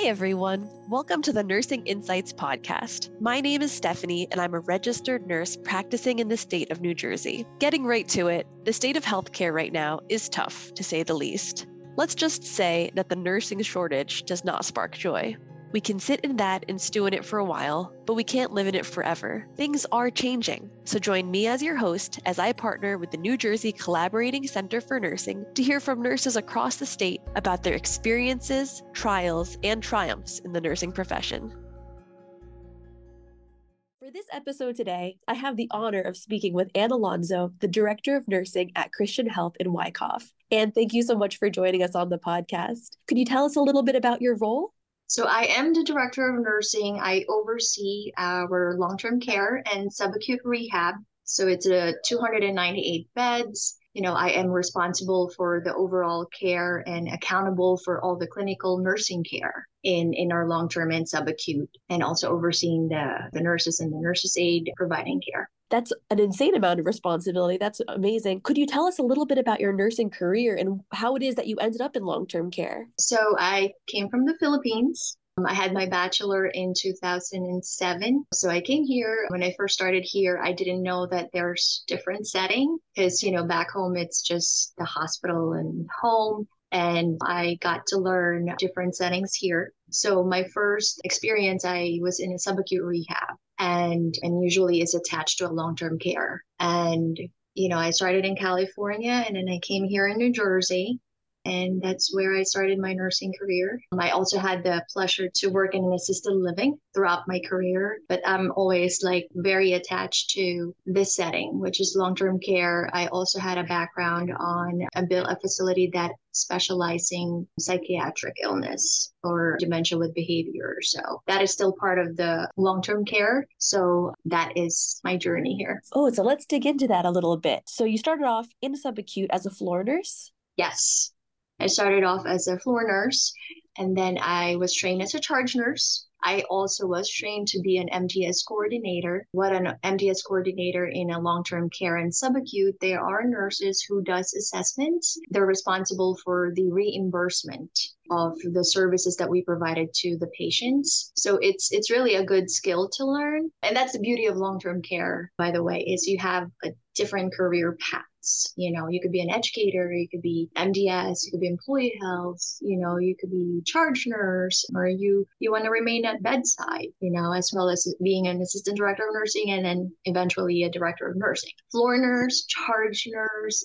everyone. Welcome to the Nursing Insights podcast. My name is Stephanie, and I'm a registered nurse practicing in the state of New Jersey. Getting right to it, the state of healthcare right now is tough, to say the least. Let's just say that the nursing shortage does not spark joy. We can sit in that and stew in it for a while, but we can't live in it forever. Things are changing. So join me as your host as I partner with the New Jersey Collaborating Center for Nursing to hear from nurses across the state about their experiences, trials, and triumphs in the nursing profession. For this episode today, I have the honor of speaking with Anne Alonzo, the Director of Nursing at Christian Health in Wyckoff. Anne, thank you so much for joining us on the podcast. Could you tell us a little bit about your role? So I am the Director of Nursing. I oversee our long-term care and subacute rehab. So it's 298 beds. I am responsible for the overall care and accountable for all the clinical nursing care in our long-term and subacute, and also overseeing the nurses and the nurses' aide providing care. That's an insane amount of responsibility. That's amazing. Could you tell us a little bit about your nursing career and how it is that you ended up in long-term care? So I came from the Philippines. I had my bachelor in 2007. So I came here. When I first started here, I didn't know that there's different setting because, back home, it's just the hospital and home. And I got to learn different settings here. So my first experience, I was in a subacute rehab and usually is attached to a long-term care. And, I started in California and then I came here in New Jersey. And that's where I started my nursing career. I also had the pleasure to work in an assisted living throughout my career, but I'm always very attached to this setting, which is long-term care. I also had a background on a facility that specializing psychiatric illness or dementia with behavior. So that is still part of the long-term care. So that is my journey here. Oh, so let's dig into that a little bit. So you started off in subacute as a floor nurse? Yes. I started off as a floor nurse, and then I was trained as a charge nurse. I also was trained to be an MTS coordinator. What an MTS coordinator in a long-term care and subacute, there are nurses who does assessments. They're responsible for the reimbursement of the services that we provided to the patients. So it's really a good skill to learn. And that's the beauty of long-term care, by the way, is you have a different career paths. You could be an educator, you could be MDS, you could be employee health, you could be charge nurse, or you want to remain at bedside, as well as being an assistant director of nursing and then eventually a director of nursing. Floor nurse, charge nurse,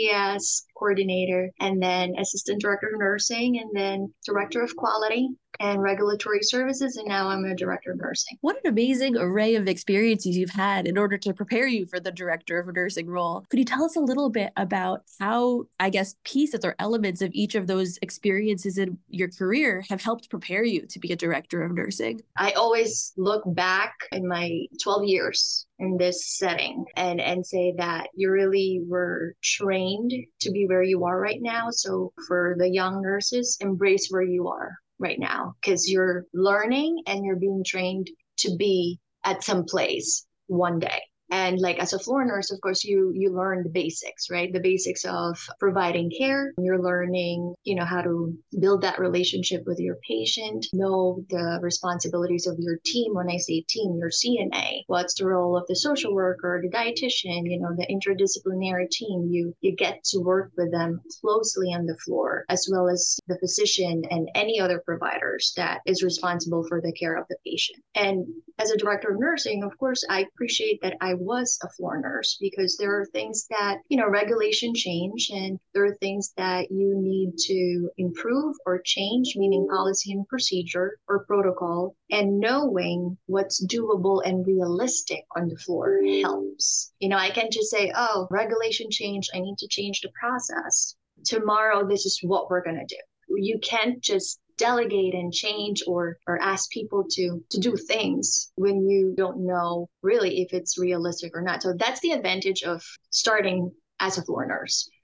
MDS coordinator, and then assistant director of nursing, and then director of quality and regulatory services, and now I'm a director of nursing. What an amazing array of experiences you've had in order to prepare you for the director of a nursing role. Could you tell us a little bit about how, pieces or elements of each of those experiences in your career have helped prepare you to be a director of nursing? I always look back in my 12 years in this setting and say that you really were trained to be where you are right now. So for the young nurses, embrace where you are right now, because you're learning and you're being trained to be at some place one day. And as a floor nurse, of course, you learn the basics, right? The basics of providing care. You're learning, how to build that relationship with your patient, know the responsibilities of your team. When I say team, your CNA, what's the role of the social worker, the dietitian, the interdisciplinary team. You get to work with them closely on the floor, as well as the physician and any other providers that is responsible for the care of the patient. And as a director of nursing, of course, I appreciate that I was a floor nurse because there are things that, regulation change and there are things that you need to improve or change, meaning policy and procedure or protocol, and knowing what's doable and realistic on the floor helps. I can't just say, oh, regulation change, I need to change the process. Tomorrow, this is what we're going to do. You can't just delegate and change or ask people to do things when you don't know really if it's realistic or not. So that's the advantage of starting as a floor nurse.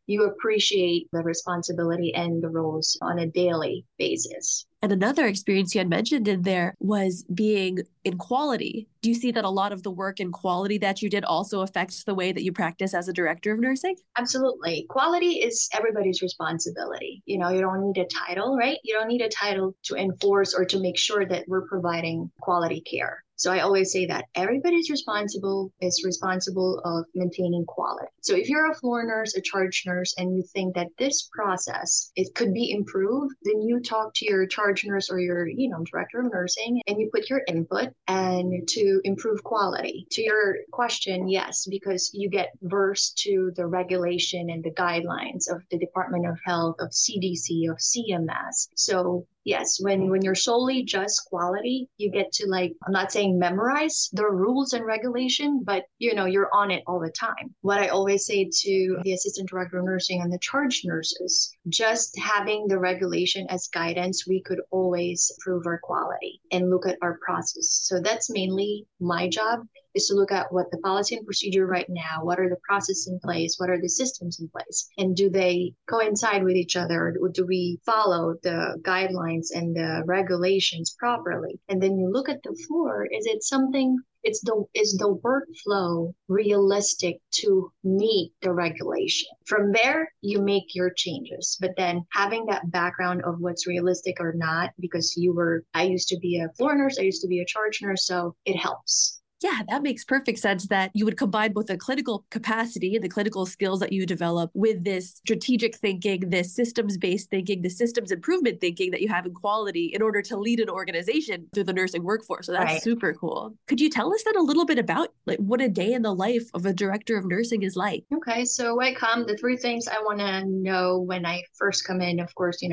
you appreciate the responsibility and the roles on a daily basis. And another experience you had mentioned in there was being in quality. Do you see that a lot of the work in quality that you did also affects the way that you practice as a director of nursing? Absolutely. Quality is everybody's responsibility. You know, you don't need a title, right? You don't need a title to enforce or to make sure that we're providing quality care. So I always say that everybody's responsible of maintaining quality. So if you're a floor nurse, a charge nurse, and you think that this process, it could be improved, then you talk to your charge nurse or your, director of nursing, and you put your input and to improve quality. To your question, yes, because you get versed to the regulation and the guidelines of the Department of Health, of CDC, of CMS. So yes, when you're solely just quality, you get to I'm not saying memorize the rules and regulation, but you're on it all the time. What I always say to the assistant director of nursing and the charge nurses, just having the regulation as guidance, we could always improve our quality and look at our process. So that's mainly my job, is to look at what the policy and procedure right now, what are the processes in place, what are the systems in place, and do they coincide with each other? Do we follow the guidelines and the regulations properly? And then you look at the floor, is the workflow realistic to meet the regulation? From there, you make your changes. But then having that background of what's realistic or not, because I used to be a floor nurse, I used to be a charge nurse, so it helps. Yeah, that makes perfect sense that you would combine both the clinical capacity and the clinical skills that you develop with this strategic thinking, this systems-based thinking, the systems improvement thinking that you have in quality in order to lead an organization through the nursing workforce. So that's right. Super cool. Could you tell us then a little bit about what a day in the life of a director of nursing is like? Okay, so the three things I want to know when I first come in, of course,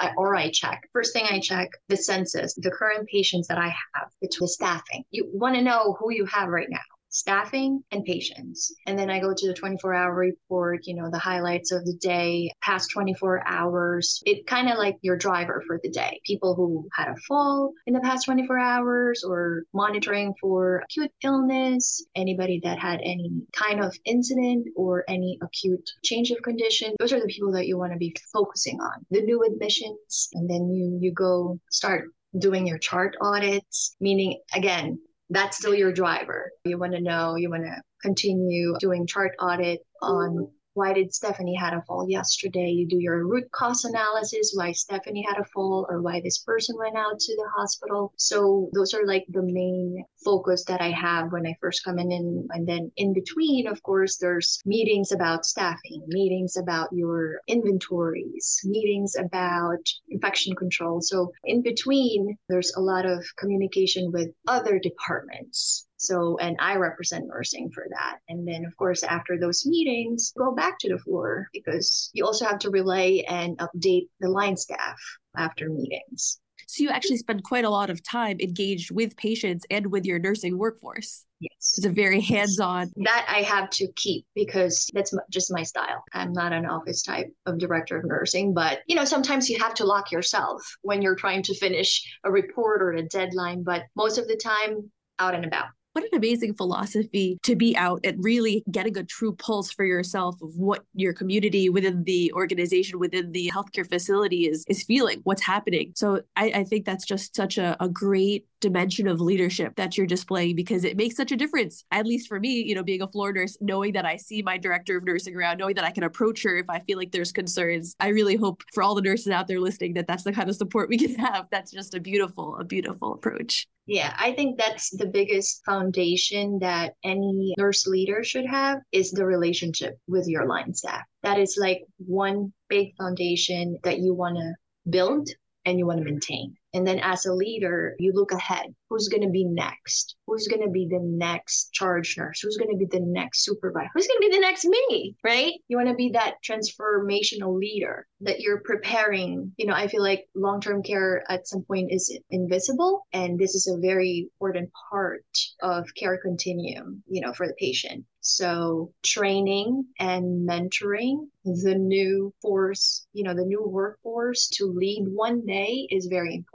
I check. First thing I check, the census, the current patients that I have, the staffing. You want to know who you have right now. Staffing and patients. And then I go to the 24-hour report, the highlights of the day, past 24 hours. It kind of like your driver for the day. People who had a fall in the past 24 hours or monitoring for acute illness, anybody that had any kind of incident or any acute change of condition. Those are the people that you want to be focusing on. The new admissions, and then you go start doing your chart audits, meaning, again, that's still your driver. You want to continue doing chart audit on why did Stephanie had a fall yesterday? You do your root cause analysis, why Stephanie had a fall or why this person went out to the hospital. So those are the main focus that I have when I first come in. And then in between, of course, there's meetings about staffing, meetings about your inventories, meetings about infection control. So in between, there's a lot of communication with other departments. So, and I represent nursing for that. And then, of course, after those meetings, go back to the floor because you also have to relay and update the line staff after meetings. So you actually spend quite a lot of time engaged with patients and with your nursing workforce. Yes. It's a very hands-on. That I have to keep because that's just my style. I'm not an office type of director of nursing, but sometimes you have to lock yourself when you're trying to finish a report or a deadline, but most of the time out and about. What an amazing philosophy to be out and really getting a true pulse for yourself of what your community within the organization, within the healthcare facility is feeling, what's happening. So I think that's just such a great dimension of leadership that you're displaying because it makes such a difference. At least for me, being a floor nurse, knowing that I see my director of nursing around, knowing that I can approach her if I feel like there's concerns. I really hope for all the nurses out there listening that that's the kind of support we can have. That's just a beautiful approach. Yeah, I think that's the biggest foundation that any nurse leader should have is the relationship with your line staff. That is one big foundation that you want to build and you want to maintain. And then as a leader, you look ahead. Who's going to be next? Who's going to be the next charge nurse? Who's going to be the next supervisor? Who's going to be the next me, right? You want to be that transformational leader that you're preparing. I feel like long-term care at some point is invisible. And this is a very important part of care continuum, for the patient. So training and mentoring the new force, the new workforce to lead one day is very important.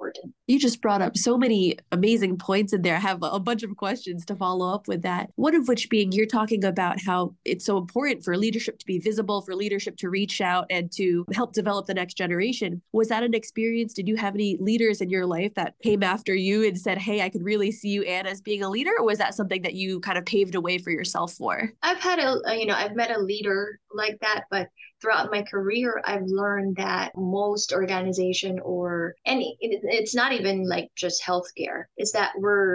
You just brought up so many amazing points in there. I have a bunch of questions to follow up with that. One of which being you're talking about how it's so important for leadership to be visible, for leadership to reach out and to help develop the next generation. Was that an experience? Did you have any leaders in your life that came after you and said, hey, I could really see you, Anne, as being a leader? Or was that something that you kind of paved a way for yourself for? I've met a leader like that, but throughout my career, I've learned that most organization or it's not even like just healthcare. It's that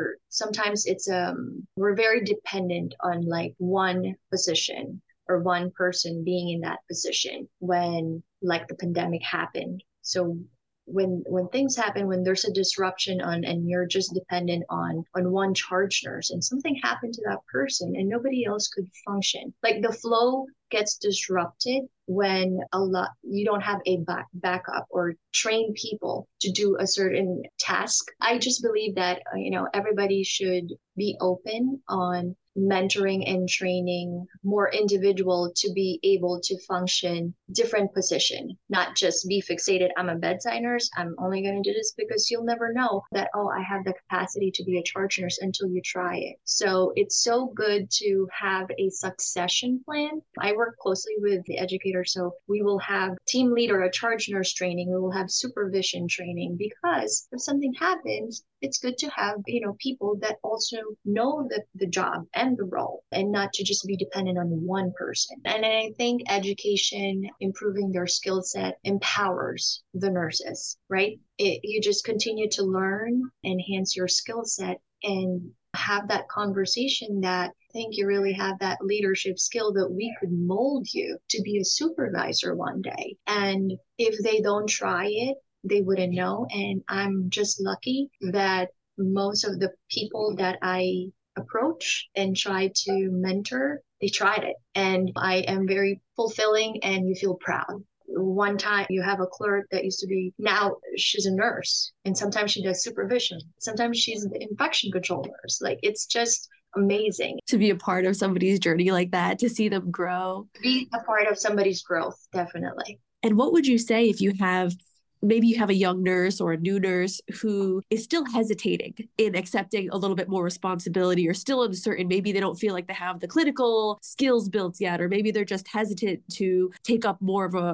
we're very dependent on like one position or one person being in that position when like the pandemic happened. So when things happen, when there's a disruption on and you're just dependent on one charge nurse and something happened to that person and nobody else could function, like the flow gets disrupted when you don't have a backup or train people to do a certain task. I just believe that everybody should be open on mentoring and training more individual to be able to function different position, not just be fixated. I'm a bedside nurse. I'm only going to do this, because you'll never know that, oh, I have the capacity to be a charge nurse until you try it. So it's so good to have a succession plan. I work closely with the educator. So we will have team leader, a charge nurse training. We will have supervision training, because if something happens, it's good to have, people that also know the job and the role, and not to just be dependent on one person. And I think education, improving their skill set, empowers the nurses, right? You just continue to learn, enhance your skill set, and have that conversation that I think you really have that leadership skill that we could mold you to be a supervisor one day. And if they don't try it, they wouldn't know. And I'm just lucky that most of the people that I approach and try to mentor, they tried it. And I am very fulfilling, and you feel proud. One time you have a clerk that used to be, now she's a nurse, and sometimes she does supervision. Sometimes she's the infection control nurse. Like, it's just amazing to be a part of somebody's journey like that, to see them grow. Be a part of somebody's growth, definitely. And what would you say if maybe you have a young nurse or a new nurse who is still hesitating in accepting a little bit more responsibility, or still uncertain? Maybe they don't feel like they have the clinical skills built yet, or maybe they're just hesitant to take up more of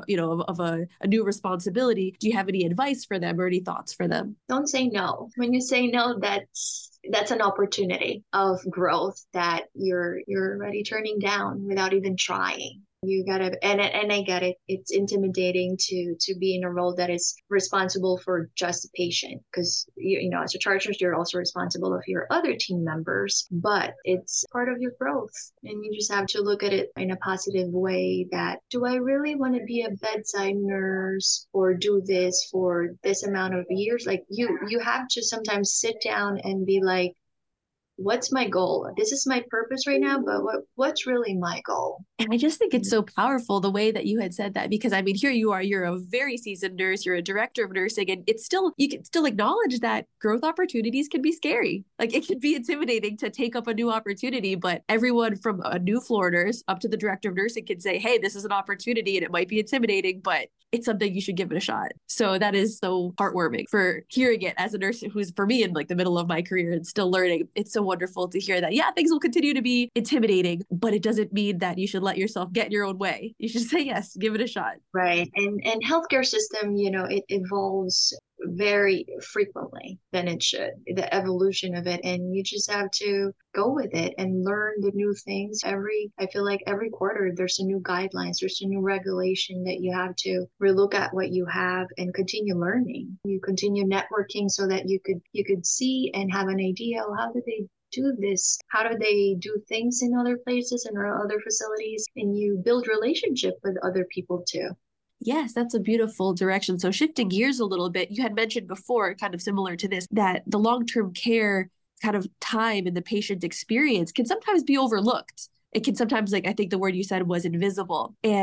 a new responsibility. Do you have any advice for them or any thoughts for them? Don't say no. When you say no, that's an opportunity of growth that you're already turning down without even trying. You gotta, and I get it. It's intimidating to be in a role that is responsible for just a patient, because as a charge nurse, you're also responsible of your other team members. But it's part of your growth, and you just have to look at it in a positive way. That, do I really want to be a bedside nurse or do this for this amount of years? Like, you have to sometimes sit down and be like, what's my goal? This is my purpose right now, but what's really my goal? And I just think it's so powerful the way that you had said that, because I mean, here you are, you're a very seasoned nurse, you're a director of nursing, and you can still acknowledge that growth opportunities can be scary. Like, it can be intimidating to take up a new opportunity, but everyone from a new floor nurse up to the director of nursing can say, hey, this is an opportunity, and it might be intimidating, but it's something you should give it a shot. So that is so heartwarming for hearing it as a nurse who's, for me, in like the middle of my career and still learning. It's so wonderful to hear that, yeah, things will continue to be intimidating, but it doesn't mean that you should let yourself get in your own way. You should say yes, give it a shot. Right. And healthcare system, it evolves very frequently than it should, the evolution of it. And you just have to go with it and learn the new things. I feel like every quarter there's a new guidelines, there's a new regulation that you have to relook at what you have and continue learning. You continue networking so that you could see and have an idea, how do they do this? How do they do things in other places and other facilities? And you build relationship with other people too. Yes, that's a beautiful direction. So shifting gears a little bit, you had mentioned before, kind of similar to this, that the long-term care kind of time in the patient experience can sometimes be overlooked. It can sometimes, like, I think the word you said was invisible. And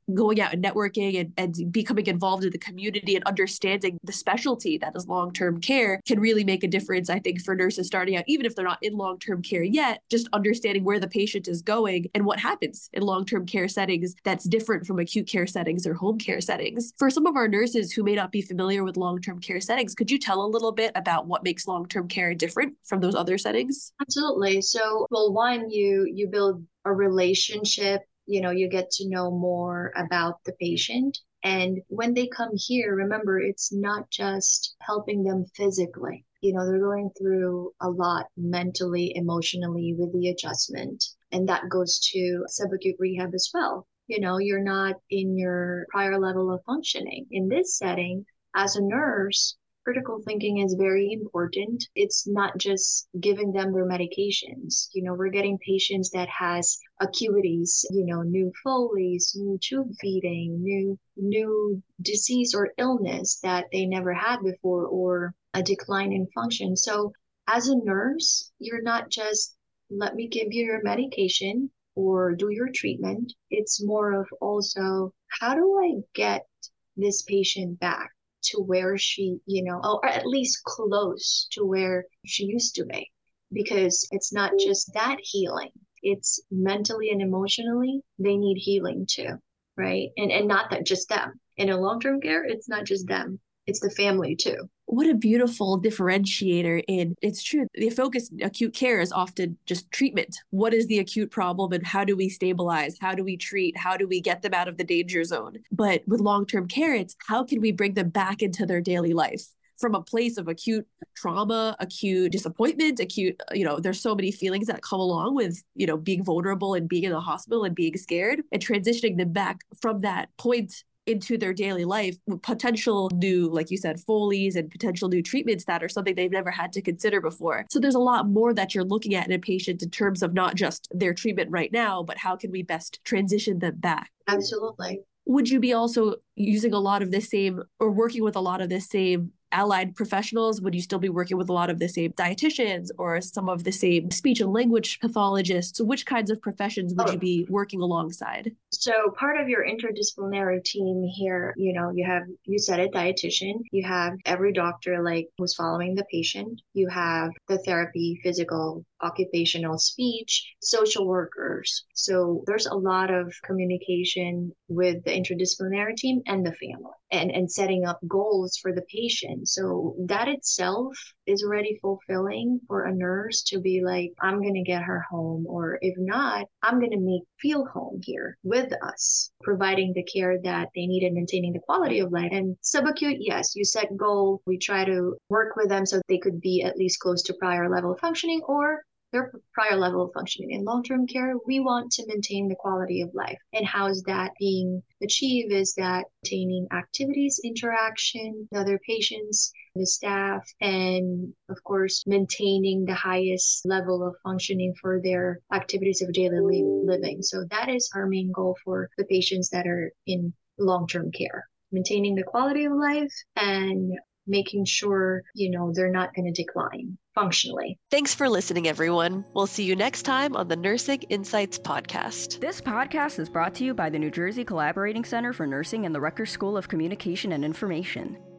going out and networking and becoming involved in the community and understanding the specialty that is long-term care can really make a difference, I think, for nurses starting out, even if they're not in long-term care yet, just understanding where the patient is going and what happens in long-term care settings that's different from acute care settings or home care settings. For some of our nurses who may not be familiar with long-term care settings, could you tell a little bit about what makes long-term care different from those other settings? Absolutely. So, well, one, you build a relationship, you get to know more about the patient. And when they come here, remember, it's not just helping them physically. They're going through a lot mentally, emotionally with the adjustment. And that goes to subacute rehab as well. You're not in your prior level of functioning. In this setting, as a nurse, critical thinking is very important. It's not just giving them their medications. We're getting patients that has acuities, new Foleys, new tube feeding, new disease or illness that they never had before, or a decline in function. So as a nurse, you're not just, let me give you your medication or do your treatment. It's more of also, how do I get this patient back to where she, or at least close to where she used to be? Because it's not just that healing, it's mentally and emotionally, they need healing too, right? And not that just them. In a long-term care, it's not just them, it's the family too. What a beautiful differentiator. In it's true, the focus in acute care is often just treatment. What is the acute problem and how do we stabilize? How do we treat? How do we get them out of the danger zone? But with long-term care, it's how can we bring them back into their daily life from a place of acute trauma, acute disappointment, acute, there's so many feelings that come along with, being vulnerable and being in the hospital and being scared, and transitioning them back from that point into their daily life with potential new, like you said, Foleys and potential new treatments that are something they've never had to consider before. So there's a lot more that you're looking at in a patient in terms of not just their treatment right now, but how can we best transition them back? Absolutely. Would you be also using a lot of the same or working with a lot of the same allied professionals? Would you still be working with a lot of the same dietitians or some of the same speech and language pathologists? Which kinds of professions would you be working alongside? So part of your interdisciplinary team here, you said a dietitian, you have every doctor who's following the patient, you have the therapy, physical, occupational, speech, social workers. So there's a lot of communication with the interdisciplinary team and the family and setting up goals for the patient. So that itself is already fulfilling for a nurse to be like, I'm going to get her home, or if not, I'm going to feel home here with us, providing the care that they need and maintaining the quality of life. And subacute, yes, you set goal. We try to work with them so they could be at least close to prior level of functioning or their prior level of functioning. In long-term care, we want to maintain the quality of life. And how is that being achieved? Is that maintaining activities, interaction with other patients, the staff, and of course, maintaining the highest level of functioning for their activities of daily living. So that is our main goal for the patients that are in long-term care, maintaining the quality of life and making sure, they're not going to decline functionally. Thanks for listening, everyone. We'll see you next time on the Nursing Insights podcast. This podcast is brought to you by the New Jersey Collaborating Center for Nursing and the Rutgers School of Communication and Information.